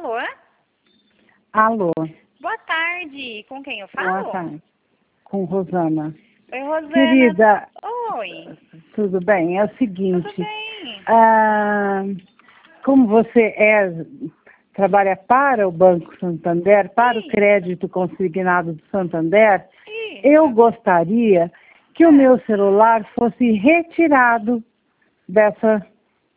Alô? Alô, Boa tarde. Com quem eu boa falo? tarde. Com Rosana. Oi, Rosana. Querida, Oi. tudo bem? É o Tudo seguinte, bem? como você trabalha para o Banco Santander, para o Isso. crédito consignado do Santander, Isso. eu gostaria que o meu celular fosse retirado dessa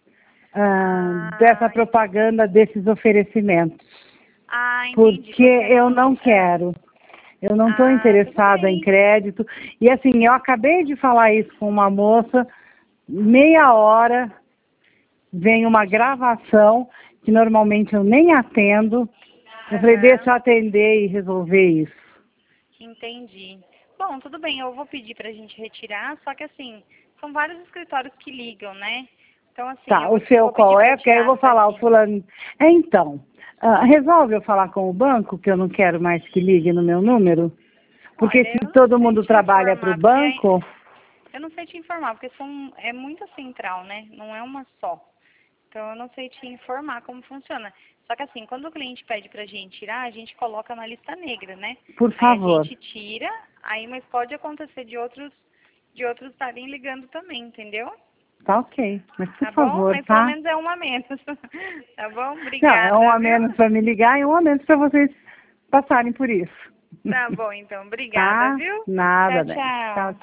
propaganda, desses oferecimentos. Entendi. Porque eu não quero. Eu não estou Tudo interessada em bem. crédito. E assim, eu acabei de falar isso com uma moça, meia hora, vem uma gravação, que normalmente eu nem atendo. Eu falei, deixa eu atender e resolver isso. Entendi. Bom, tudo bem, eu vou pedir pra gente retirar, só que assim, são vários escritórios que ligam, né? Então assim, Tá, eu o vou, seu vou pedir qual pra é? Porque aí eu tirar vou falar, o daqui. fulano... Então, resolve eu falar com o banco, que eu não quero mais que ligue no meu número? Porque Olha, se eu não todo sei mundo te trabalha para o informar, porque banco... eu não sei te informar, porque é muita central, né? Não é uma só. Então eu não sei te informar como funciona. Só que assim, quando o cliente pede pra gente tirar, a gente coloca na lista negra, né? Por Aí a favor. gente tira, mas pode acontecer de outros estarem ligando também, entendeu? Tá ok, mas por Tá bom? favor, Mas pelo tá? menos é um a menos. Tá bom? Não, é um Obrigada, a viu? menos para me ligar e um a menos para vocês passarem por isso. Tá bom, então. Obrigada, Tá? viu? Nada, Tchau, bem. Tchau, tchau. tchau.